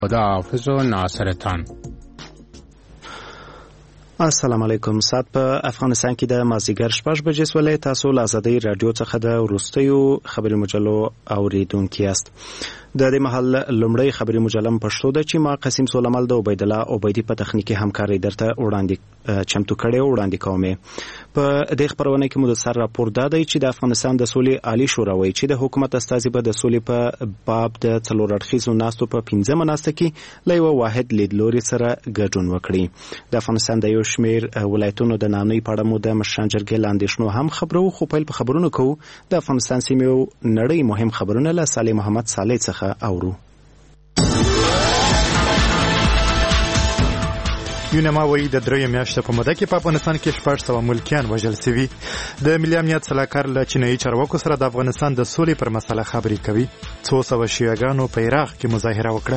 خداحافظ و ناصرتان. السلام علیکم. سات په افغانستان کې د مازدیګر 6 بجې سولې تاسو له آزادۍ رادیو څخه د وروستیو خبري مجلو اوریدونکي یاست. د دې محل لومړی خبري مجله پښتو ده چې ما قسم سولمل د عبید الله عبیدی په تخنیکی همکاري درته وړاندې چمتو کړي او وړاندې کومه. په دې خبرونه کې مدثر راپور دی چې د افغانستان د سولې عالی شورا وایي چې د حکومت استازي به د سولې په باب د څلور اړخیزو ناستو په 15 مناسته کې لایو واحد لیدلوري سره ګډون وکړي. د افغانستان د یو شمیر ولایتونو د نامنۍ په اړه مو د مشران جرګې لاندېشنو هم خبرو خو په خبرونو کوو د افغانستان سیمې نړۍ مهم خبرونه له صالح محمد صالح څخه اورو. یونما وایي د درې میاشتو په موده کې په افغانستان کې 600 ملکیان وژل شوي. د ملي امنیت سلاکار له چینایي چارواکو سره د افغانستان د سولې پر مسله خبرې کوي. 200 شیعاګانو په عراق کې مظاهره وکړه.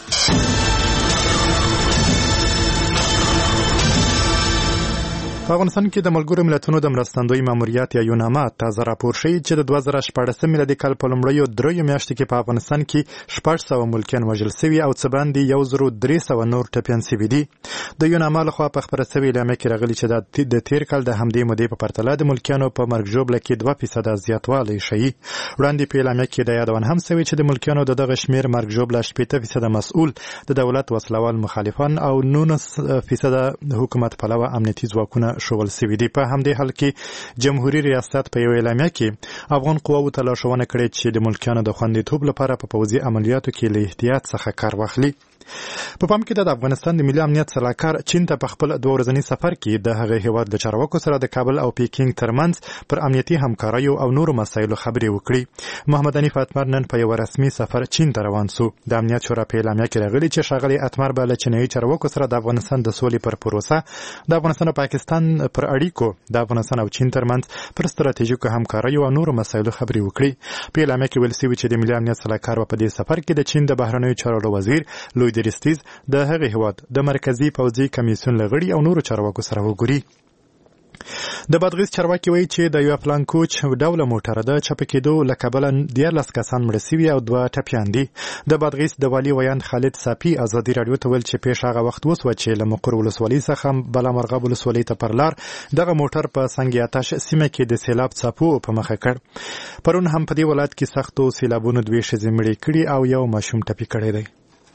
په افغانستان کې د ملګرو ملتونو د مرستندوی ماموریت یا یوناما تازه راپور ښیي چې د 2014 میلادي کال په لومړیو 3 میاشتو کې په افغانستان کې 600 ملکیان وژل شوي او څه باندې 1300 نور ټپیان شوي دي. د یوناما لخوا په خبره شوې اعلامیه کې راغلي چې د تیر کال د همدې مودې په پرتله د ملکیانو په مرګ ژوبله کې 2% زیاتوالی ښیي. وړاندې په اعلامیه کې د یادونه هم شوې چې د ملکیانو دغه شمیر مرګ ژوبله 8% مسؤل د دولت وسلوال مخالفان او 19% حکومت پلوه امنیتي ځواکونه شوول سوي دي. په همدې حال کې جمهوریت ریاست په یو اعلامیه کې افغان قواو ته لارښوونه کړې چې د ملکیانو د خوندیتوب لپاره په پوځي عملیاتو کې له احتیاط څخه کار واخلي. په پام کې د افغانستان د ملي امنیت سلاکار چین ته په خپل 2 ورځني سفر کې د هغه هیواد د چارواکو سره د کابل او پیکینګ ترمنځ پر امنیتي همکاریو او نورو مسایلو خبرې وکړي. محمد حنیف اتمر نن په یو رسمي سفر چین ته روان شو. د امنیت شورا په اعلامیه کې راغلي چې ښاغلي اتمر به له چینایي چارواکو سره د افغانستان د سولې پر پروسه، د افغانستان او پاکستان پر اړیکو، د افغانستان او چین ترمنځ پر ستراتیژیکو همکاریو او نورو مسایلو خبرې وکړي. په اعلامیه کې ویل شوي چې د ملي امنیت سلاکار په دې سفر کې د چین د بهرنیو چارو وزیر لوی درستیز د هغه هیواد د مرکزی پوځي کمیسیون لغړي او نورو چارواکو سره وګوري. د بادغیس چارواکي وایي چې د یو پلان کوچ ډوله موټر د چپه کېدو له کبله 14 کسان مړه شوي او 2 ټپیان دي. د بادغیس د والي ویان خالد صافي ازادي رادیو ته ویل چې پیښ هغه وخت وسوه چې له مقر ولسوالۍ څخه بلامرغاب ولسوالۍ ته پر لار دغه موټر په سنگ آتش سیمه کې د سیلاب څاپو په مخه کړ. پرون هم په دې ولایت کې سختو سیلابونو 2 ښځې مړې کړي او یو ماشوم ټپي کړی دی.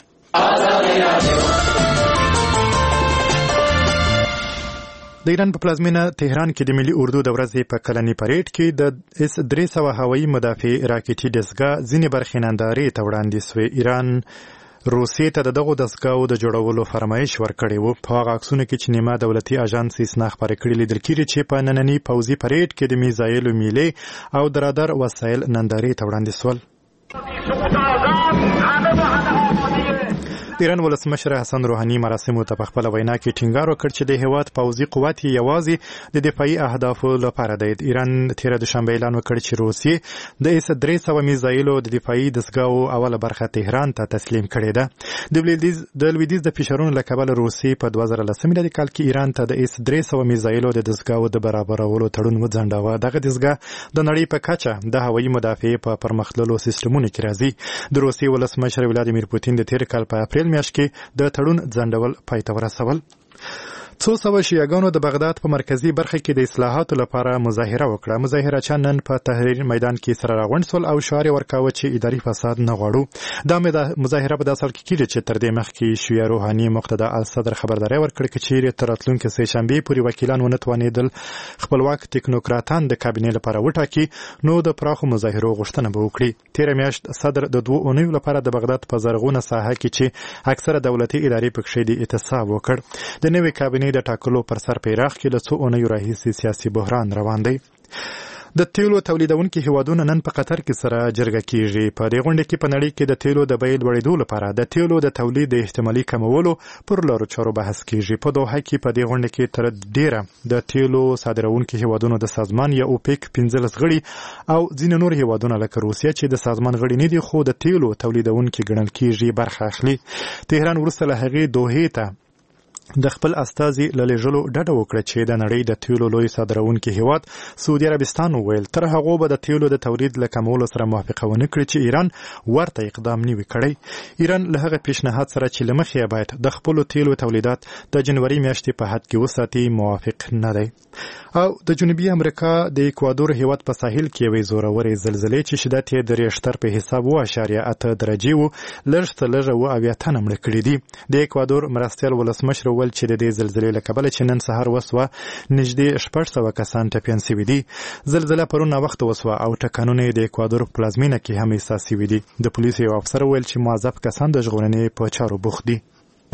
د ایران په پلازمینه تهران کې د ملي اردو د ورځې په کلني پریډ کې د S-300 هوایي مدافع راکټي دستګاه ځینې برخې نندارې ته وړاندې شوې. ایران روسیې ته دغه دستګاو د جوړولو فرمایش ورکړی و. په هغه عکسونو کې چې نیمه دولتي اژانس اسنا خبرې کړي لیدل کېږي چې په ننني پوځي پریډ کې د میزایلو میلې او د رادار وسایل نندارې ته وړاندې شول. د ایران ولسمشر حسن روحاني مراسمو ته په خپل وینا کې ټینګار وکړ چې د هیواد پوځي قوت یوازې د دفاعي اهدافو لپاره دی. ایران تیر دوشنبه اعلان وکړ چې روسیې د S-300 میزایلو د دفاعي دستګاو اوله برخه تهران ته تسلیم کړې ده. د لویدیځ د فشارونو له کبله روسیې په 2013 میلادي کال کې ایران ته د S-300 میزایلو د دستګاو د برابرولو تړون وځنډاوه. دغه دستګاه د نړۍ په کچه د هوایي مدافعې په پرمختللو سیستمونو کې راځي. د روسیې ولسمشر ولادیمیر پوتین د تیر کال په اپریل میاشت کې د تړون ځنډول پای ته ورسول. 200 شیعاګانو د بغداد په مرکزی برخه کې د اصلاحاتو لپاره مظاهره وکړه. مظاهرچیان نن په تحریر میدان کې سره راغونډ شول او شعار ورکاوه چې اداري فساد نه غواړو. دا مظاهره په داسې حال کې کېږي چې تر دې مخکې شیعه روحاني مقتدا الصدر خبرداری ورکړه چې چیرې تر راتلونکي سه شنبې پورې وکیلان ونه توانېدل خپلواک ټیکنوکراتان د کابینې لپاره وټاکي نو د پراخو مظاهرو غوښتنه به وکړي. تیر میاشت صدر د 2 اونیو لپاره د بغداد په زرغونه ساحه کې چې اکثره دولتي ادارې پکې دي اعتصاب وکړ. د نوې کابینې د ټاکلو پر سر په عراق کې له 2 اونیو راهیسې سیاسي بحران روان دی. د تیلو تولیدونکو هیوادونو نن په قطر کې سره جرګه کیږي. په دې غونډه کې په نړۍ کې د تیلو د بیې لوړېدو لپاره د تیلو د تولید د احتمالي کمولو پر لارو چارو بحث کیږي. په دوحه کې په دې غونډه کې تر ډیره د تیلو صادرونکو هیوادونو د سازمان یا اوپیک 15 غړي او ځینې نور هیوادونه لکه روسیه چې د سازمان غړي نه دي خو د تیلو تولیدونکو ګڼل کیږي برخه اخلي. تهران ورسره هغه دوحه ته د خپل استازي للیږلو ډډه وکړه چې د نړۍ د تیلو لوی صادرونکي هیواد سعودي عربستان وویل تر هغه به د تیلو د تولید له کمولو سره موافقه ونه کړي چې ایران ورته اقدام نه وي کړی. ایران له هغه پیشنهاد سره چې له مخې باید د خپل تیلو تولیدات د جنوري میاشتې په حد کې وساتي موافق نه دی. او د جنوبي امریکا د ایکوادور هیواد په ساحل کې یوې زورورې زلزلې چې شدت یې د ریشتر په حساب 7.8 درجې و لږ څه لږه 7 تنه مړه کړي دي. د ایکوادور مرستیال ولسمشر وویل چې د دې زلزلې له کبله چې نن سهار وسوه نږدې 600 کسان ټپیان شوي دي. زلزله پرون ناوخته وسوه او ټکانونه د ایکوادور په پلازمینه کې هم احساس شوي دي. د پولیسو یو افسر وویل چې موظف کسان د ژغورنې په چارو بوخت دي.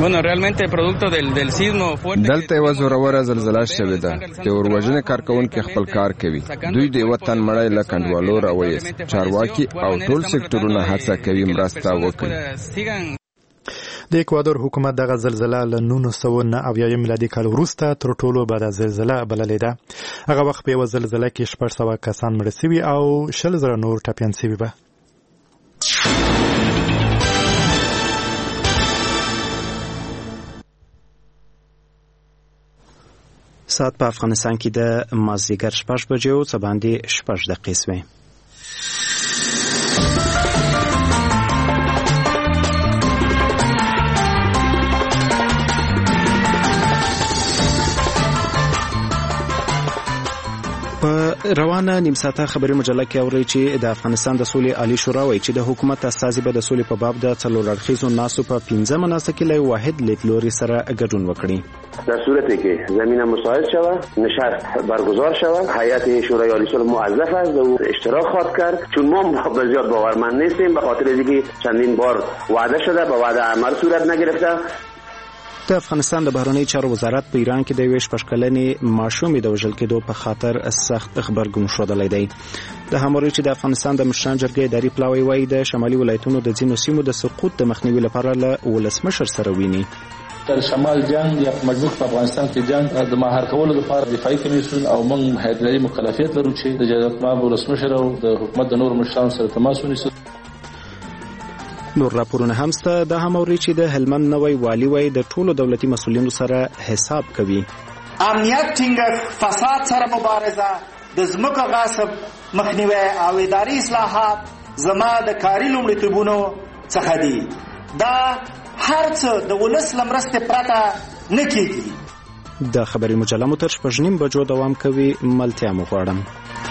دلته یو زوروره زلزله شوې ده چې اوروژنې کارکونکي خپل کار کوي. دوی د وطن مړی له کنډوالو راوېست. چارواکي او ټول سکتورونه هڅه کوي مرسته وکړي. د ایکوادور حکومت دغه زلزله له 1990 میلادي کال وروسته تر ټولو بده زلزله بللې ده. هغه وخت په یوه زلزله کې 600 کسان مړه شوي او 100,000 نور ټپیان شوي به. ساعت په افغانستان کې د مازدیګر 6 بجې څه باندې 6 دقیقې شوې. په روانه نیم ساعته خبري مجله کې اوري چې د افغانستان د سولې عالی شورا وایي چې د حکومت استازي به د سولې په باب د څلور اړخیزو ناستو په 15 مناسب کې له واحد لیدلوري سره ګډون وکړي. در صورتی که زمینه مساعد شود نشست برگزار شود هیئت شورای عالی صلح موظف است و اشتراک خواهد کرد چون ما بسیار باورمند نیستیم به خاطر اینکه چندین بار وعده شده به وعده عمل صورت نگرفته. د افغانستان د بهرنی چارو وزارت په ایران کې د 21 کلنې ماشومې د وژل کېدو په خاطر سخت خبرګون ښودلی دی. د هموري چې د افغانستان د مشران جرګې اداري پلاوی وایي د شمالي ولایتونو د ځینو سیمو د سقوط د مخنیوي لپاره له ولسمشر سره ویني. در شمال جنگ یا مجموع په افغانستان کې جنگ د مهار کولو لپاره دفاعي کمیسیون او موږ هیئت مکلفیت لرو چې د جناب ولسمشر او د حکومت د نور مشرانو سره تماس ونیسو. نور راپورونه هم سته. د هموري چې د هلمند نوی والی وای د ټولو دولتي مسؤلینو سره حساب کوي. امنیت ټینګښت، فساد سره مبارزه، د ځمکو غصب مخنیوی او اداري اصلاحات زما د کاري لومړیتوبونو څخه دي. دا هر څه د ولس له مرستې پرته نه کېږي. د خبري مجله مو تر 6:30 بجو دوام کوي. ملتیا مو غواړم.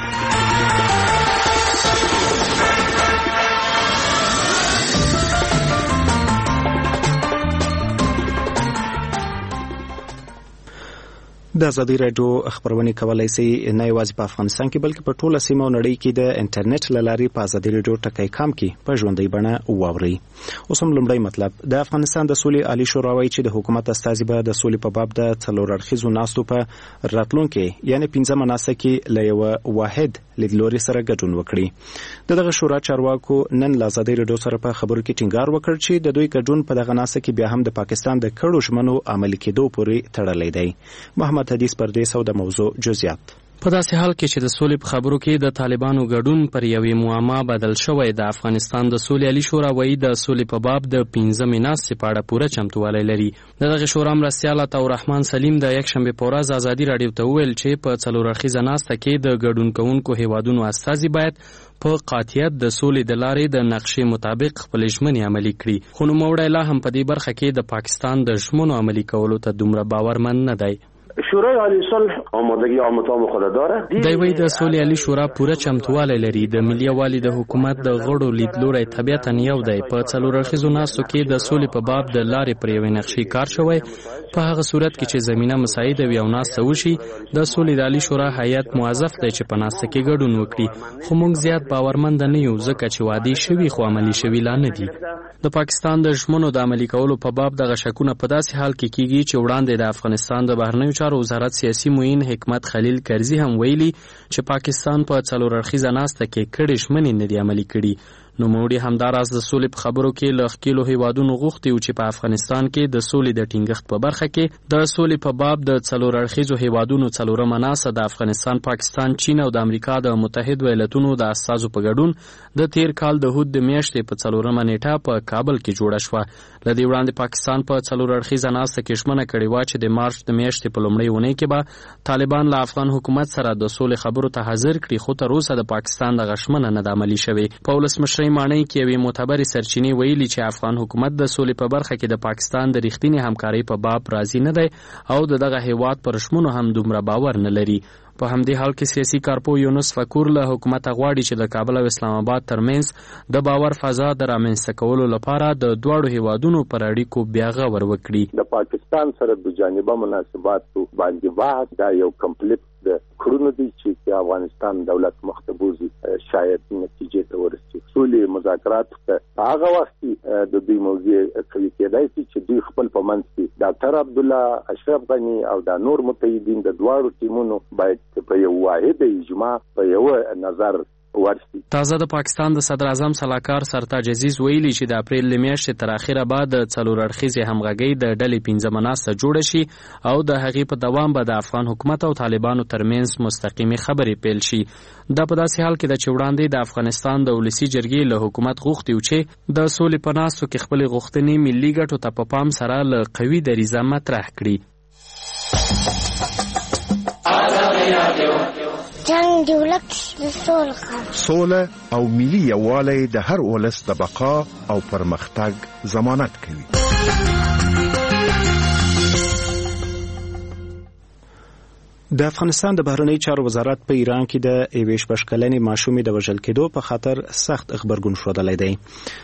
د ازادي رادیو خبرونه کولای شي نه یوازې په افغانستان کې بلکې په ټوله سیمه او نړۍ کې د انټرنیټ له لارې په ازادي رادیو ټکی کام کې په ژوندۍ بڼه واوري. اوس هم لومړی مطلب د افغانستان د سولې عالی شورا وایي چې د حکومت استازي به د سولې په باب د څلور اړخیزو ناستو په راتلونکي یعنی 15 مناسب کې له یو واحد لیدلوري سره ګډون وکړي. دغه شورا چارواکو نن له ازادي رادیو سره په خبرو کې ټینګار وکړ چې د دوی ګډون په دغه ناسه کې بیا هم د پاکستان د کړو ژمنو عملي کېدو پورې تړلی دی. محمد حدیث پردیس او د موضوع جزئیات. په داسې حال کې چې د سولې په خبرو کې د طالبانو ګډون پر یوې معما بدل شوی د افغانستان د سولې عالی شورا وایي د سولې په باب د 15 ناستې په اړه پوره چمتووالی لري. دغه شورا مرستیال عطا الرحمن سلیم د یکشنبې په ورځ ازادي رادیو ته وویل چې په څلور اړخیزه ناسته کې د ګډون کوونکو هیوادونو استازي باید په قاطعیت د سولې د لارې د نقشې مطابق خپل ژمنې عملي کړي. خو نوموړی لا هم په دې برخه کې د پاکستان د ژمنو عملي کولو ته دومره باورمند نه دی. شورای عالی صلح آمادگی آمتام خود داره. دی وایي د سولې عالی شورا پوره چمتووالی لري. د ملي یووالي د حکومت د غړو لیدلوری طبیعتا یو دی. په څلور اړخیزو ناستو کې د سولې په باب د لارې پر یوې نقشې کار شوی. په هغه صورت کې چې زمینه مساعده وي او ناسته وشي د سولې د عالی شورا هیئت موظف دی چې په ناسته کې ګډون وکړي. خو موږ زیات باورمند نه یو ځکه چې وعدې شوي خو عملي شوي لا نه دي. د پاکستان د ژمنو د عملي کولو په باب دغه شکونه په داسې حال کې کیږي چې وړاندې د افغانستان د بهرنیو چارو وزارت سیاسي معین حکمت خلیل کرزي هم ویلي چې پاکستان په څلور اړخیزه ناسته کې کړي ژمنې نه دي عملي کړي. نوموړي همداراز د سولې په خبرو کې له ښکېلو هیوادونو غوښتي چې په افغانستان کې د سولې د ټینګښت په برخه کې د سولې په باب د څلور اړخیزو هیوادونو څلورمه ناسته د افغانستان، پاکستان، چین او د امریکا د متحد ایالتونو د استازو په ګډون د تیر کال د هود د میاشتې په 4مه نیټه په کابل کې جوړه شوه. له دې وړاندې پاکستان په څلور اړخیزه ناسته کې ژمنه کړې وه چې د مارچ د میاشتې په لومړۍ اونۍ کې به طالبان له افغان حکومت سره د سولې خبرو ته حاضر کړي، خو تر اوسه د پاکستان دغه ژمنه نه ده عملي شوې. په ولسمشرۍ ماڼۍ کې یوې معتبرې سرچینې ویلي چې افغان حکومت د سولې په برخه کې د پاکستان د رښتینې همکارۍ په باب راضي نه دی او د دغه هیواد پر ژمنو هم دومره باور نه لري. په همدې حال کې سیاسي کارپو یونس فکور له حکومته غواړي چې د کابل او اسلام آباد ترمنځ د باور فضا د رامنځته کولو لپاره د دواړو هیوادونو پر اړیکو بیا غور وکړي. د پاکستان سره د جانبه مناسباتو باندې واحد دا یو کمپلیټ د کړونو دي چې افغانستان دولت مختبوزي شاید نتیجې ته ورسي. سولې مذاکرات ته هغه وخت د دې موضوع کوي کېدای شي چې دوی خپل په منځ کې ډاکټر عبد الله اشرف غنی او د نور متحدین د دواړو ټیمونو باید په یو واحد اجماع په یو نظر ورسي. تازه د پاکستان د صدر اعظم صلاحکار سرتاج عزیز ویلي چې د اپریل میاشتې تر اخره بعد د څلور اړخیزې همغږۍ د ډلې 15مه ناسته جوړه شي او د هغې په دوام به د افغان حکومت او طالبانو ترمنځ مستقیمې خبرې پیل شي. دا په داسې حال کې ده چې وړاندې د افغانستان د ولسي جرګې له حکومت غوښتي چې د سولې په ناستو کې خپلې غوښتنې ملي ګټو ته په پام سره له قوي دریځه مطرح کړي. جنگ دی ولک د سوله او ملي یووالی د هر ولس د بقا او پرمختګ ضمانت کوي. د افغانستان د بهرنی چارو وزارت په ایران کې د 21 کلنې ماشومې د وژل کېدو په خاطر سخت خبرګون ښودلی دی.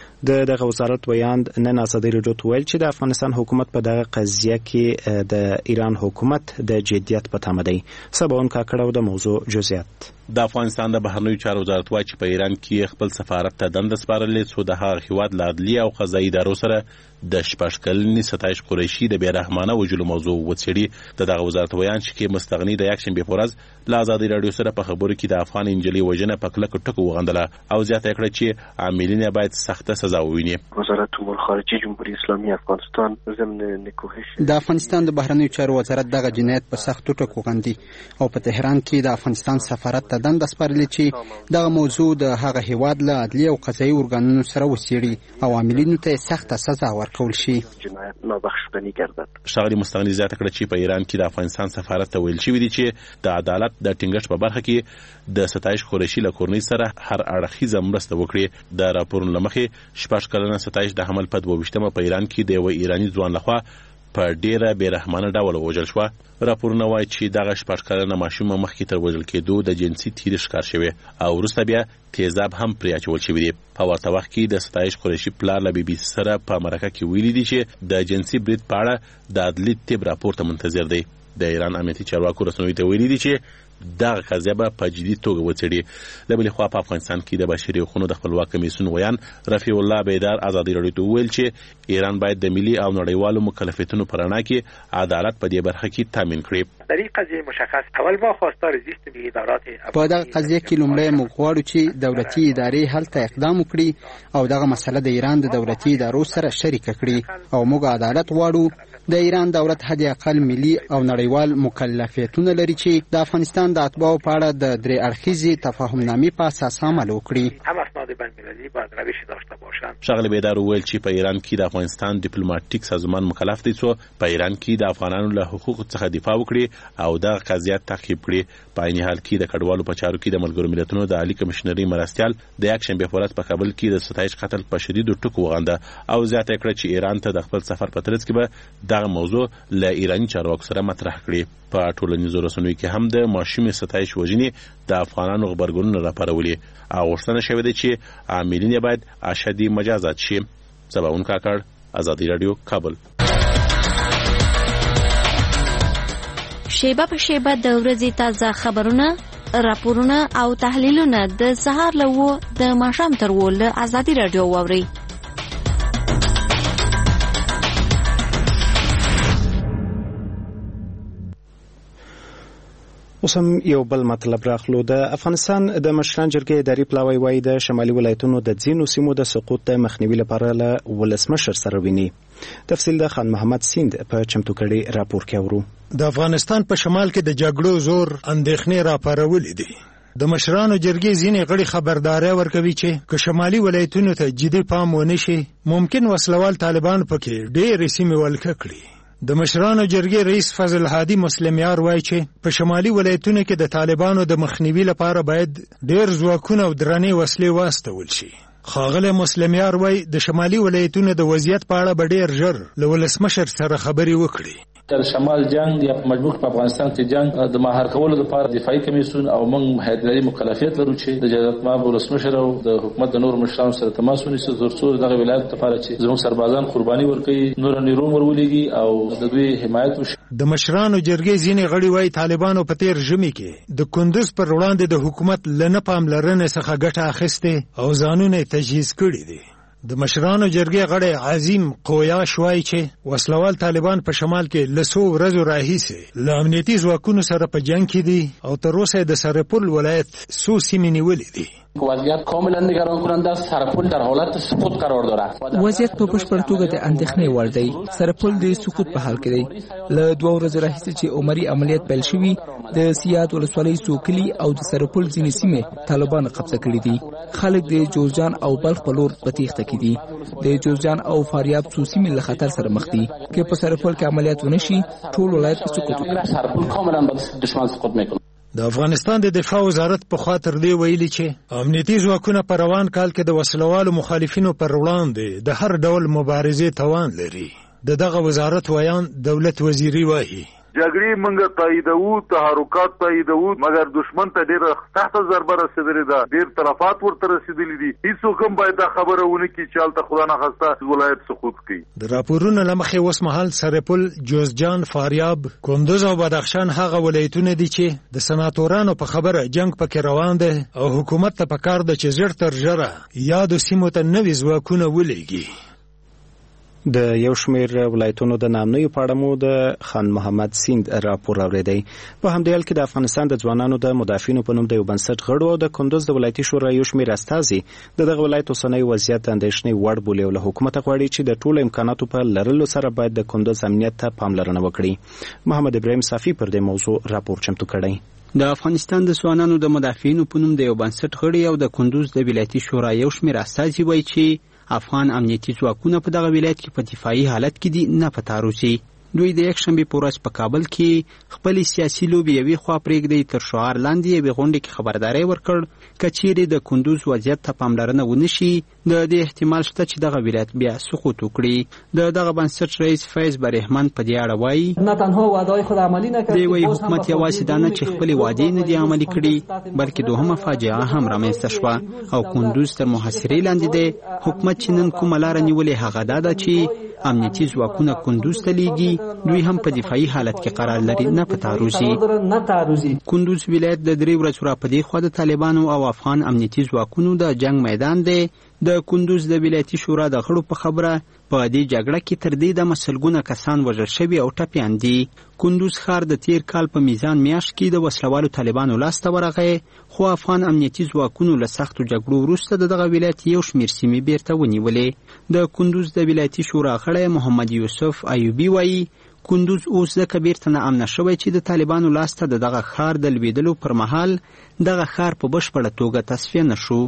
دغه وزارت ویاند نن ازادي راډیو ته ویل چې د افغانستان حکومت په دغه قضیه کې د ایران حکومت د جدیت په تمه دی. سباون کاکړه د موضوع جزئیات. د افغانستان د بهرنیو چارو وزارت وايي چې په ایران کې خپل سفارت ته دنده سپارلې څو د هغه هیواد له عدلیه او قضایي ادارو سره د 16 کلنې ستایش قریشي د بیرحمانه وژلو موضوع وڅېړي. دغه وزارت ویان چې مستغني د یکشنبه په ورځ له ازادي راډیو سره په خبرو کې د افغان انجلۍ وژنه په کلکو ټکو وغندله او زیاته کړه چې عاملین باید سخته سزا وویني. وزارت امور خارجه جمهوری اسلامی افغانستان ضمن نکوهش د افغانستان د بهرنیو چارو وزارت دغه جنایت په سختو ټکو غندي او په تهران کې د افغانستان سفارت ته دنده سپارلې چې دغه موضوع د هغه هیواد له عدلیه او قضایي ارګانونو سره وڅېړي او عاملینو ته سخته سزا ورکول شي. جنایت نابخښنی ګرځد. ښاغلي مستغني زیاته کړه چې په ایران کې د افغانستان سفارت ته ویل شوي دي چې د عدالت د ټینګښت په برخه کې د ستایش قریشي له کورنۍ سره هر اړخیزه مرسته وکړي. د راپورونو له مخې 16 کلنه ستایش د حمل په 22مه په ایران کې د یو ایرانی ځوان لخوا په ډیره بیرحمانه ډول وژل شو. راپورونه وایي چې دغه 16 کلنه ماشوم مخکې تر وژل کېدو د جنسي تیری ښکار شوی او وروسته بیا تیزاب هم پرې اچول شوی دی. په ورته وخت کې د ستایش قریشي پلار له بي بي سي سره په مرکه کې ویلي دي چې د جنسي برید په اړه د عدلي طب راپور ته منتظر دی. د ایران امنیتي چارواکو رسنیو ته ویلي دي چې دغه قضیه به په جدي توګه وڅېړي. له بلې خوا په افغانستان کې د بشري حقوقو د خپلواک کمیسیون ویان رفیع الله بیدار ازادي راډیو ته ویل چې ایران باید د ملي او نړیوالو مکلفیتونو په رڼا کې عدالت په دې برخه کې تامین کړي. در این قضیه مشخص اول ما خواستار زیست ملی ادارات په دغه قضیه کې لومړی موږ غواړو چې دولتي ادارې هلته اقدام وکړي او دغه مسله د ایران د دولتي ادارو سره شریک کړي او موږ عدالت غواړو. د ایران دولت حد اقل ملي او نړیوال مکلفیتونه لري چې د افغانستان د اتباعو په اړه د درې اړخیزې تفاهمنامې په اساس عمل وکړي. هم اسناد بین‌المللي باید روش داشته باشند. ښاغلي بیدار وویل چې په ایران کې د افغانستان ډیپلوماټیک سازمان مکلف دی څو په ایران کې د افغانانو له حقوقو څخه دفاع وکړي او دغه قضیه تعقیب کړي. په عین حال کې د کډوالو په چارو کې د ملګرو ملتونو د عالی کمشنري مرستیال د یکشنبه په ورځ په کابل کې د ستایش قتل په شدیدو ټکو وغنده او زیاته کړه چې ایران ته د خپل سفر په ترڅ کې به دغه موضوع له ایرانی چارواکو سره مطرح کړي. په ټولنیزو رسنیو کې هم د ماشومې ستایش وژنې د افغانانو غبرګونونه راپارولي او غوښتنه شوې ده چې عاملین باید اشدي مجازات شي. سباون کاکړ، ازادي راډیو، کابل. شیبه په شیبه د ورځې تازه خبرونه، راپورونه او تحلیلونه د سهار له 9 د ماښام تر 10 له ازادي راډیو واورئ. اوس هم یو بل مطلب راخلو. د افغانستان د مشران جرګې اداري پلاوی وایي د شمالي ولایتونو د ځینو سیمو د سقوط د مخنیوي لپاره له ولسمشر سره ویني. تفصیل د خان محمد سیند په چمتو کړي راپور کې اورو. د افغانستان په شمال کې د جګړو زور اندېښنې راپارولې دي. د مشرانو جرګې ځینې غړي خبرداري ورکوي چې که شمالي ولایتونو ته جدي پام ونه شي ممکن وسلوال طالبان پکې ډېرې سیمې ولکه کړي. د مشرانو جرګې رئیس فضل هادي مسلمیار وایي چې په شمالي ولایتونو کې د طالبانو د مخنیوي لپاره باید ډېر ځواکونه او درنې وسلې واستول شي. ښاغلی مسلمیار وایي د شمالي ولایتونو د وضعیت په اړه به ډېر ژر له ولسمشر سره خبرې وکړي. د شمال جنگ یا په مجموع په افغانستان کې جنگ د مهار کولو لپاره دفاعي کمیسیون او موږ هیئت مکلفیت لرو چې د جزات ماب ولسمشر او د حکومت د نور مشرانو سره تماس ونیسي ترڅو دغه ولایت لپاره چې زموږ سربازان قرباني ورکړي نور نیروم ورولېږي او د دوی حمایت وشي. د مشرانو جرګې ځینې غړي وایي طالبانو په تیر ژمي کې د کندوز پر وړاندې د حکومت له نه پاملرنې څخه ګټه اخیستې او ځانونه تجهیز کړي دي. د مشرانو جرګې غړی عظیم قویاش وایي چې وسلوال طالبان په شمال کې له څو ورځو راهیسې له امنیتي ځواکونو سره په جنګ کې دي او تر اوسه د سرپل ولایت څو سیمې نیولې دي. وضعیت کاملا نگران کننده است. سرپل در حالت سقوط قرار دارد. وضعیت په بشپړ توګه د اندېښنې وړ دی. سرپل د سقوط په حال کې دی. له 2 ورځې راهیسې چې عمري عملیات پیل شوی د سیاد ولسوالۍ سوکلي او د سرپل ځینې سیمې طالبان قبضه کړې دي. خلک د جوزجان او بلخ په لور په تیښته کې دي. د جوزجان او فاریاب څو سیمې له خطر سره مخ دي. که په سرپل کې عملیات ونه شي ټول ولایت په سقوط وکړي. سرپل کاملا به دشمن سقوط میکنه. د افغانستان د دفاع وزارت په خاطر دی ویلي چې امنیتي ځواکونه په روان کال کې د وسلوالو مخالفینو پر وړاندې د هر ډول مبارزې توان لري. دغه وزارت ویان دولت وزیری وایي جګړې موږ تاییدوو، تحرکات تاییدوو، مګر دشمن ته ډېره سخته ضربه رسېدلې ده، ډېر طرفات ورته رسېدلي دي. هیڅوک هم باید دا خبره ونه کړي چې هلته خدا نخواسته ولایت سقوط کړي. د راپورونو له مخې اوس مهال سرپل، جوزجان، فاریاب، کندوز او بدخشان هغه ولایتونه دي چې د سناتورانو په خبره جنگ پکې روان دی او حکومت ته پکار ده چې ژر تر ژره یادو سیمو ته نوي ځواکونه ولېږي. د یو شمېر ولایتونو د نامنیو په اړه مو د خان محمد سیند راپور اورېدی. په همدې حال کې د افغانستان د ځوانانو د مدافعینو په نوم د یو بنسټ غړو او د کندوز د ولایتي شورا یو شمېر استازي د دغه ولایت اوسنی وضعیت اندېښنې وړ بولي او له حکومته غواړي چې د ټولو امکاناتو په لرلو سره باید د کندوز امنیت ته پاملرنه وکړي. محمد ابراهیم صافي پر دې موضوع راپور چمتو کړی. د افغانستان د ځوانانو د مدافعینو په نوم د یو بنسټ غړي او د کندوز د ولایتي شورا یو شمېر استازي وایي چې افغان امنیتي ځواکونه په دغه ولایت کې په دفاعي حالت کې دي نه په تعرضي. دوی د یک شنبې په ورځ په کابل کې خپل سیاسي لوبې یوې خوا پرېږدي تر شعار لاندې یوې غونډې کې خبرداری ورکړ که چیرې د کندوز وضعیت ته پاملرنه ونه شي د دې احتمال شته چې دغه ولایت بیا سقوط وکړي. د دغه بنسټ رئیس فیض برهمن په دې اړه وایي نه تنها وعده‌های خود عملی نکرد. دی وایي حکومت یوازې دا نه چې خپلې وعدې نه دي عملي کړي بلکې دوهمه فاجعه هم رامنځته شوه او کندوز تر محاصرې لاندې دی. حکومت چې نن کومه لاره نیولې هغه دا ده چې امنیتي ځواکونه کندوز ته لیږي. دوی هم په دفاعي حالت کې قرار لري نه په تعرضي. کندوز ولایت د 3 ورځو راپدې خوا د طالبانو او افغان امنیتي ځواکونو د جنگ میدان دی. د کندوز د ولایتي شورا د غړو په خبره په دې جګړه کې تر دې د مسلګونه کسان وژل شوي او ټپیان دي. کندوز ښار د تیر کال په میزان میاشت کې د وسلوالو طالبانو لاسته ورغی خو افغان امنیتي ځواکونو له سختو جګړو وروسته د دغه ولایت یو شمېر سیمې بیرته ونیولې. د کندوز د ولایتي شورا غړی محمد یوسف ایوبي وایي کندوز اوس ځکه بیرته ناامنه شوی چې د طالبانو لاسته د دغه ښار د لوېدلو پر مهال دغه ښار په بشپړه توګه تصفیه نشو.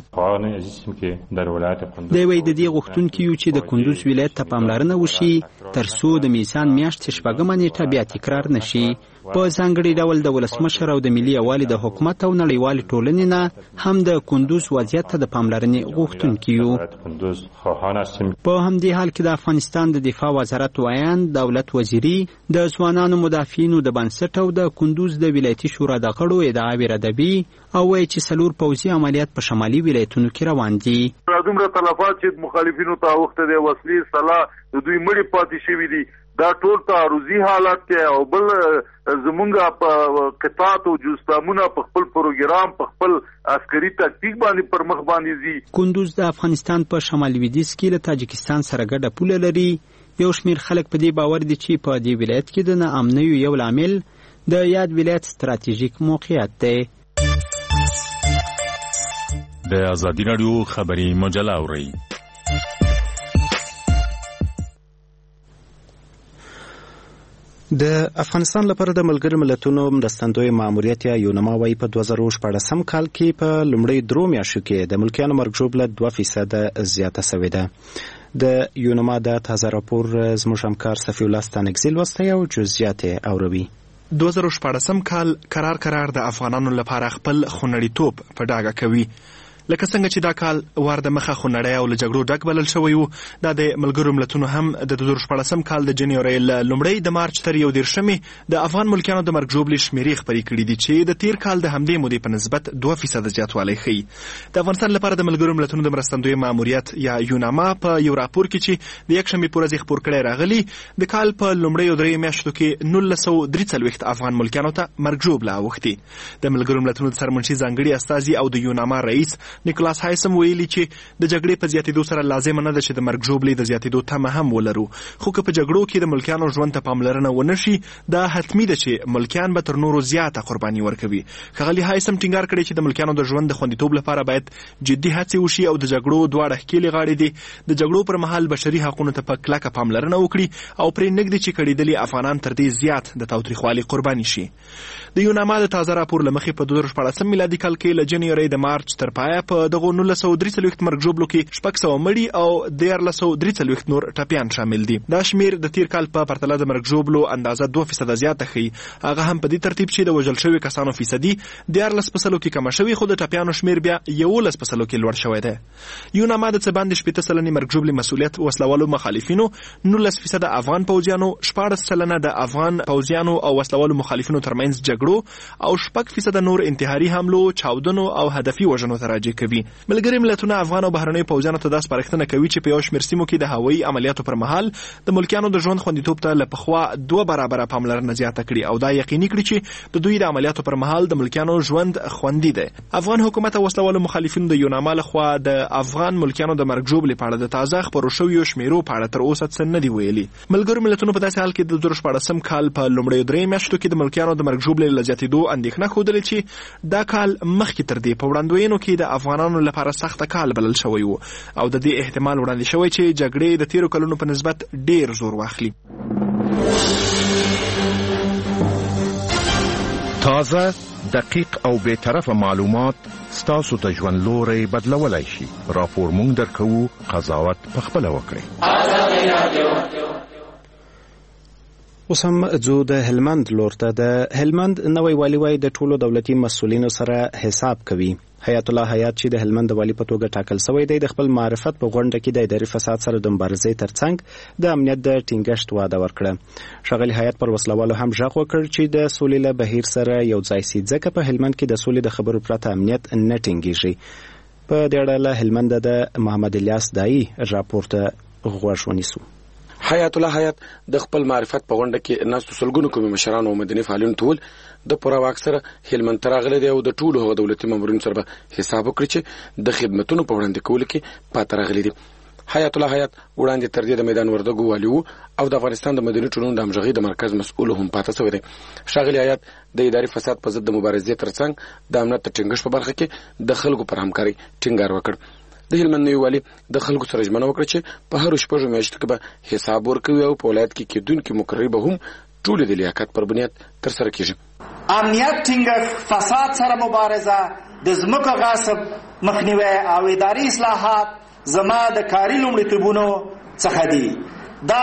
دی وایي د دې غوښتونکي یو چې د کندوز ولایت ته پاملرنه وشي تر څو د میزان میاشتې 6 نیټه بیا تکرار نشي. په ځانګړي ډول د ولسمشر او د ملي یووالي د حکومت او نړیوالې ټولنې نه هم د کندوز وضعیت ته د پاملرنې غوښتونکي یو. په همدې حال کې د افغانستان د دفاع وزارت ویان دولت وزیری د ځوانانو مدافعینو د بنسټ او د کندوز د ولایتي شورا د غړو ادعاوې ردوي او وایي چې 4 پوځي عملیات په شمالي ولایتونو کې روان دي. دومره تلفات چې مخالفینو ته وخت د وسلې سلاح د دوی مړي پاتې شوي دي دا ټول تعرضي حالات کې او بل زمونږ په قطاعت او جوستامونه په خپل پروګرام په خپل عسکري تاکتیک باندې پر مخ باندې دي. کندوز د افغانستان په شمال لویدیځ کې له تاجکستان سره ګډه پوله لري. یو شمېر خلک په دې باور دي چې په دې ولایت کې د ناامنیو یو لامل د یاد ولایت ستراتیژیک موقعیت دی. د ازادي راډیو خبري مجله اورئ. د افغانستان لپاره د ملګرو ملتونو مرستندوی ماموریت یا یونما وايي په 2014 کال کې په لومړۍ 3 میاشتو کې د ملکیانو مرګ ژوبله 2% زیاته شوې ده. د یونما د تازه راپور زموږ همکار صفی الله ستانکزی لوستی او جزئیات اوروي. 2014 کال قرار د افغانانو لپاره خپل خونړیتوب په ډاګه کوي. لکه څنګه چې دا کال وار د مخه خونړی او له جګړو ډک بلل شوی و، دا د ملګرو ملتونو هم د 2014 کال د جنوري لومړۍ د مارچ تر 1 د افغان ملکیانو د مرګ ژوبلې شمیرې خپرې کړي دي چې د تیر کال د همدې مودې په نسبت 2% زیاتوالی ښیي. د افغانستان لپاره د ملګرو ملتونو د مرستندوی ماموریت یا یوناما په یو راپور کې چې د یکشنبې په ورځ خپور کړی راغلی، د کال په لومړیو 3 میاشتو کې 1943 افغان ملکیانو ته مرګ ژوبله اوښتې. د ملګرو ملتونو د سرمنشي ځانګړي استازي او د یوناما رئیس نیکلاس هایسم ویلي چې د جګړې په زیاتېدو سره لازم نه ده چې د مرګ ژوبلې د زیاتېدو تمه هم ولرو، خو که په جګړو کې د ملکیانو ژوند ته پاملرنه ونه شي، دا حتمي ده چې ملکیان به تر نورو زیاته قرباني ورکوي. ښاغلي هایسم ټینګار کړی چې د ملکیانو د ژوند د خوندیتوب لپاره باید جدي هڅې وشي او د جګړو دواړه ښکېلې غاړې دي د جګړو پر مهال بشري حقونو ته په کلکه پاملرنه وکړي او پرې نږدې چې کړېدلي افغانان تر دې زیات د تاوتریخوالي قرباني شي. د یوناما د تازه راپور له مخې په 2014 میلادي کال کې له جنوري د مارچ تر پایه په دغو 1943 مرګ ژوبلو کې 600 مړي او 1343 نور ټپیان شامل دي. دا شمیر د تیر کال په پرتله د مرګ ژوبلو اندازه 2% زیاته ښیي. هغه هم په دې ترتیب چې د وژل شوي کسانو فیصدي 14% کې کمه شوې، خو د ټپیانو شمیر بیا 11% کې لوړ شوی دی. یوناما د څه باندې 70% مرګ ژوبلې مسؤلیت وسلوالو مخالفینو، 19% افغان پوځیانو، 14% د افغان پوځیانو او وسلوالو مخالفینو ترمنځ جګړو او 6% نور انتحاري حملو، چاودنو او هدفي وژنو ته راجع کوي. ملګري ملتونه افغان او بهرنیو پوځیانو ته دا سپارښتنه کوي چې په یو شمېر سیمو کې د هوایي عملیاتو پر مهال د ملکیانو د ژوند خوندیتوب ته له پخوا 2 برابره پاملرنه زیاته کړي او دا یقیني کړي چې د دوی د عملیاتو پر مهال د ملکیانو ژوند خوندي دی. افغان حکومت او وسلوالو مخالفینو د یوناما لخوا د افغان ملکیانو د مرګ ژوبلې په اړه د تازه خپرو شویو شمیرو په اړه تر اوسه څه نه دي ویلي. ملګرو ملتونو په داسې حال کې د 2014 کال په لومړیو 3 میاشتو کې د ملکیانو د مرګ ژوبلې له زیاتېدو اندېښنه ښودلې چې دا کال مخکې تر دې په وړاندوینو کې د افغانانو لپاره سخته کال بلل شوی و او د دې احتمال وړاندې شوی چې جګړې د تیرو کلونو په نسبت ډیر زور واخلي. تازه، دقیق او بے طرفه معلومات ستاسو ته ژوند لوري بدلولای شي. راپور مونږ درکوو، قضاوت پخپله وکړئ. اوس هم ځو د هلمند لور ته. د هلمند نوی والي وايي د ټولو دولتي مسؤلینو سره حساب کوي. حیات الله حیات چې د هلمند والی په توګه ټاکل شوی دی، د خپل معرفت په غونډه کې د اداري فساد سره د مبارزې ترڅنګ د امنیت د ټینګښت وعده ورکړه. ښاغلي حیات پر وسلوالو هم ژغ وکړ چې د سولې له بهیر سره یو ځای سي، ځکه په هلمند کې د سولې د خبرو پرته امنیت نه ټینګیږي. په دې اړه له هلمند د محمد الیاس دایی راپور ته غوږ ونیسو. حیات الله حیات د خپل معرفت په غونډه کې ناستو سلګونو قومي مشران او مدني فعالین ټول د پوره واک سره هلمند ته راغلي دي او د ټولو هغو دولتي مامورینو سره حساب وکړي چې د خدمتونو په وړاندې کولو کې پاتې راغلي دي. حیات الله حیات وړاندې تر دې د میدان وردګو والي وو او د افغانستان د مدني ټولنو د همغږۍ د مرکز مسؤل هم پاتې شوی دی. ښاغلي حیات د اداري فساد په ضد د مبارزې ترڅنګ د امنیت ټینګښت په برخه کې د خلکو پر همکارۍ ټینګار وکړ. د هلمند نوی والي د خلکو سره ژمنه وکړه چې په هر 6 میاشتو کې به حساب ورکوي او په ولایت کې کېدونکي مقرري به هم ټول د لیاقت پر بنیاد ترسره کیږي. امنیت ټینګښت، فساد سره مبارزه، د ځمکو غصب مخنیوی او اداري اصلاحات زما د کاري لومړیتوبونو څخه دي. دا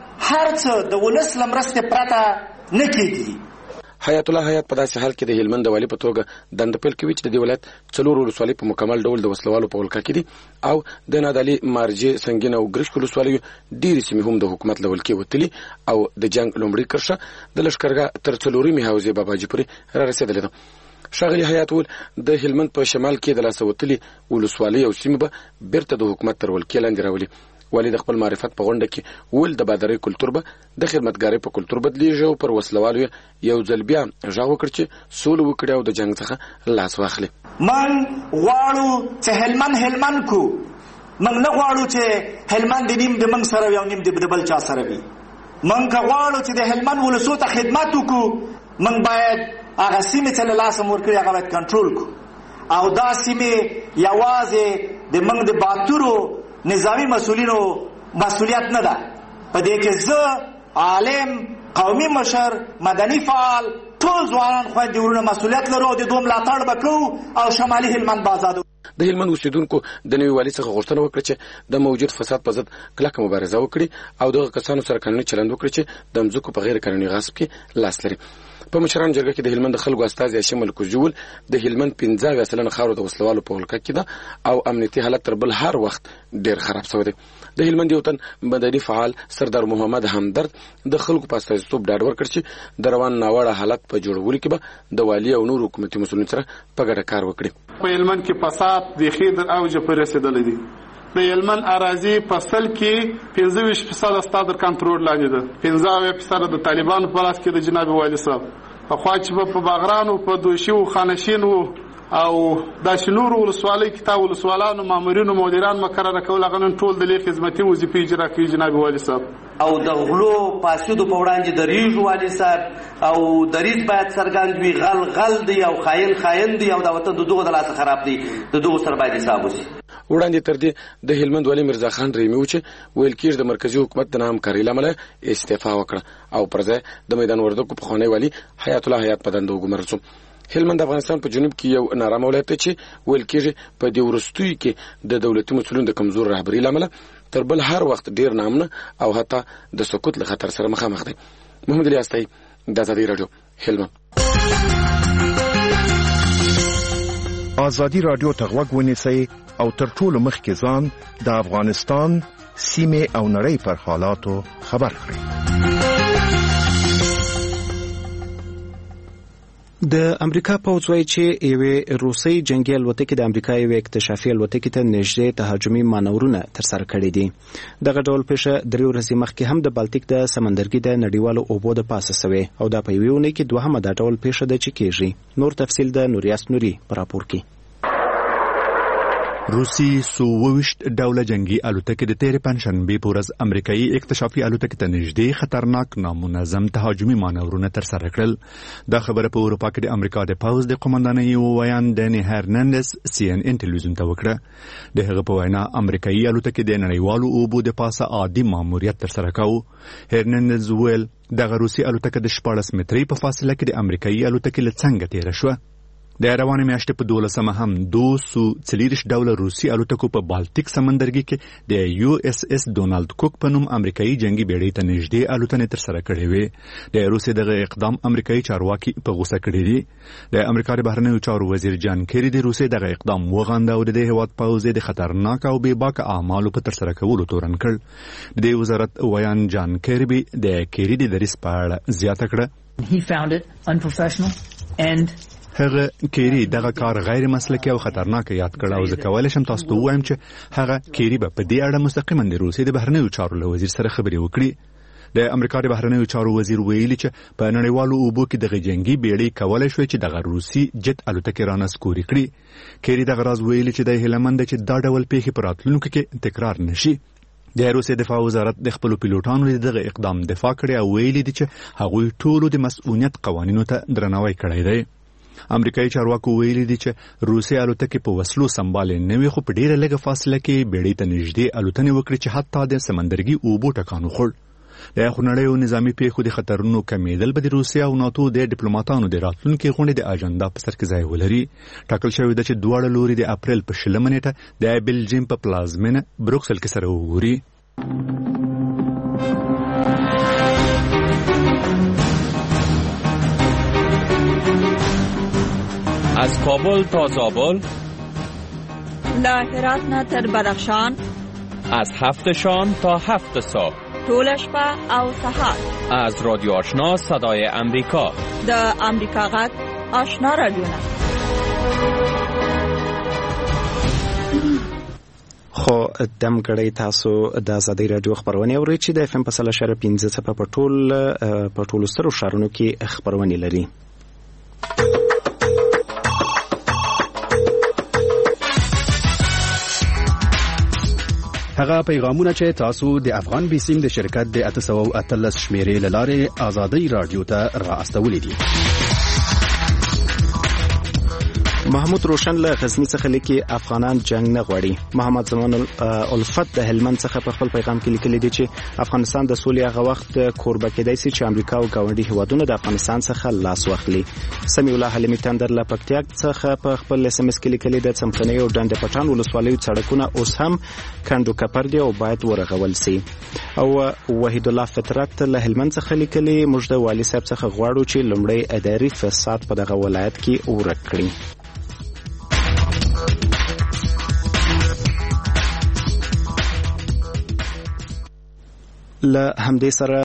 هر څه د ولس له مرستې پرته نه کیږي. حیات الله حیات په داسې حال کې د هلمند والي په توګه دنده پیل کوي چې د دې ولایت 4 ولسوالۍ په مکمل ډول د وسلوالو په ولکه کې دي او د نادعلي، مارجې، سنګین او ګرشک ولسوالیو ډېرې سیمې هم د حکومت له ولکې وتلي او د جنګ لومړۍ کرښه د لښکرګاه تر 4 حوزې باباجي پورې را رسېدلې ده. ښاغلي حیات وویل د هلمند په شمال کې د لاسه وتلي ولسوالۍ او سیمې به بیرته د حکومت تر ولکې لاندې راولي. والي د خپل معرفت په غونډه کې ویل د بادرۍ کلتور به د خدمتګارۍ په کلتور بدلیږي او پر وسلوالو یو ځل بیا غږ وکړ چې سوله وکړي او د جنګ څخه لاس واخلي. من غواړو چې هلمند کو، من نه غواړو چې هلمند نیم د من سره یو نیم د بل چا سره وي. من که غواړو چې د هلمند ولسو ته خدمت وکړو، موږ باید هغه سیمې چې له لاسه مو ورکړي هغه باید کنټرول کړو او دا سیمې یوازې د موږ د باتورو نظامی مسؤلینو مسؤلیت نه ده. په دې کې زه عالم، قومي مشر، مدني فعال، ټول ځوانان خویندې ورونه مسؤلیت لرو او د دوی ملاتړ به کوو او شمالي هلمند به آزادوو. د هلمند اوسیدونکو د نوي والي څخه غوښتنه وکړه چې د موجود فساد په ضد کلکه مبارزه وکړي او دغه کسانو سره قانوني چلند وکړي چې د مځکو په غیر قانوني غصب کې لاس لري. په مشرانو جرګه کې د هلمند خلکو استازي هاشم الکوجول د هلمند 15% خاورو د وسلوالو په ولکه کې ده او امنیتي حالت تر بل هر وخت ډیر خراب شوی دی. د هلمند یو تن مدني فعال سردار محمد همدرد د خلکو په استازیتوب ډاډ ورکړ چې د روان ناوړه حالت په جوړولو کې به د والي او نور حکومتي مسؤلینو سره په ګډه کار وکړي. په هلمند کې فساد د خیدر اوج پر رسیدلې دي. د هلمند اراضي فصل کې 25% ستادر کنټرول لاندې ده. 15% د طالبانو په لاس کې د جناب والي صاحب په خوا چې په باغرانو په دوشي او خانشینو او د شنور ولسوالۍ کتاب ولسوالانو مامورینو مدیران مقرره کول هغه نن ټول د لیک خدمتي وظیفې اجرا کوي جناب والي صاحب. او د غلو پاسودو په وړاندې د ریژ والي صاحب او د ریژ باید څرګند وي غل دی او خاين دی او د وطن دغه د لاس خراب دی د دغه سره باید حساب وشي. وړاندې تر دې د هلمند والي مرزا خان ریمیو چې ویل کېږي د مرکزی حکومت د نام کاری لامل استعفا وکړه او پر ځای د میدان وردګو په خونې والي حیات الله حیات پدند وګمارل شو. هلمند افغانستان په جنوب کې یو نارامه ولایت چې ویل کېږي په دې ورستوي کې د دولتي مسؤلینو د کمزور رهبري لامل تر بل هر وخت ډیر نامنه او حتی د سقوط له خطر سره مخامخ دی. محمد علي استای د ازادي رادیو هلمند. ازادي رادیو ته غوږ ونیسئ او تر ټولو مخکې ځان د افغانستان سیمه او نړۍ پر حالاتو خبر کړئ. د امریکا پوځ وايي چې یوې روسي جنگي الوتکې د امریکا یوې اکتشافي الوتکې ته نږدې تهاجمي مانورونه ترسره کړي دي. دغه ډول پیښه 3 ورځې مخکې هم د بالټیک د سمندرګي د نړیوالو اوبو د پاسه شوې او دا په یوې اونۍ کې دوهمه د ډول پیښه ده چې کېږي. نور تفصیل د نوریاس نوري په راپور کې. روسي 120 ډوله جنگي الوتکې د تیر پنځشنبه په ورځ امریکایي اکتشافي الوتکې ته نږدې خطرناک نامنظم تهاجمي مانورونه ترسره کړل. دا خبره په اروپا کې د امریکا د پوځ د قومندانۍ ویان ډني هرناندز CNN ټلویزیون ته وکړه. د هغه په وینا امریکایي الوتکې د نړیوالو اوبو د پاسه عادي ماموریت ترسره کاوه. هرناندز ویل دغه روسي الوتکه د 14 مترۍ په فاصله کې د امریکایي الوتکې له څنګه تیر شوه. د روانې میاشتې په 12مه هم 240 ډوله روسي الوتکو په بالټیک سمندرګي کې د USS ډونالد کوک په نوم امریکایي جنگي بیړۍ ته نږدې الوتنې ترسره کړې وې. د روسي دغه اقدام امریکایي چارواکي په غوسه کړي دي. د امریکا د بهرنیو چارو وزیر جان کیری د روسي دغه اقدام وغنده او د هیواد پوځ د خطرناک او بې باکه اعمالو په ترسره کولو تورن کړ. د وزارت ویان جان کیری د کیری د دریس په اړه زیاته کړه. He found it unprofessional and هغه کیری دغه کار غیر مسلکي او خطرناک یاد کړ او زه کولای شم تاسو ته ووایم چې هغه کیری په دې اړه مستقیما د روسي د بهرنیو چارو له وزیر سره خبرې وکړي. د امریکا د بهرنیو چارو وزیر ویلي چې په نړیوالو اوبو کې دغه جنگي بیړۍ کولای شوی چې دغه روسي جت الوتکې رانسکوري کړي. کیری دغه راز ویلي چې د هلمند چې دا ډول پیښې پر راتلونکو کې تکرار نشي. د روسي دفاع وزارت د خپل پیلوټانو دغه اقدام دفاع کړي او ویلي دي چې هغوی ټولو د مسؤلیت قوانینو ته درناوی کړی دی. امریکایي چارواکو ویلي دي چې روسي الوتکې په وسلو سمبالې نه وي خو په ډیره لږه فاصله کې بیړۍ ته نږدې الوتنې وکړي چې حتی د سمندرګي اوبو ټکان وخوړ. د خونړیو نظامی پیښو د خطرونو کمیدل به د روسیا او ناتو د ډیپلوماټانو د راتلونکي غونډې د اجنډا په سر کې ځای ولري. ټاکل شوی ده چې دواړه لوري د اپریل په 20 نیټه د بلجیم په پلازمینه بروکسل کې سره وګوري. از کابل تا زابل، له هرات نه تر بدخشان، از 7 شام تا 7 صبح، ټول شپه او سحر، از رادیو آشنا صدای امریکا، د امریکا غږ آشنا رادیو. خو دم کړی تاسو د ازادي رادیو خبرونه اورئ چې د FM په 1.15 په ټولو سترو ښارونو کې خبرونه لري. هغه پیغامونه چې تاسو د افغان بیسیم د شرکت د 813 شمیرې لاره آزادۍ رادیو ته را استولې دي. محمود روشن له غزنی څخه لیکي افغانان جنگ نه غواړي. محمد زمان الفت د هلمند څخه په خپل پیغام کې لیکلي دي چې افغانستان د سولې هغه وخت کوربه کېدای شي چې امریکا او ګاونډي هیوادونه د افغانستان څخه لاس واخلي. سمیع الله حلیمي تندر له پکتیک څخه په خپل اس ام اس کې لیکلي د څمکني او ډنډ پټان ولسوالیو سړکونه اوس هم کندو کپر دي او باید ورغول شي. او وحید الله فطرت له هلمند څخه لیکلي موږ د والي صاحب څخه غواړو چې لومړی اداري فساد په دغه ولایت کې ورک کړي. له همدې سره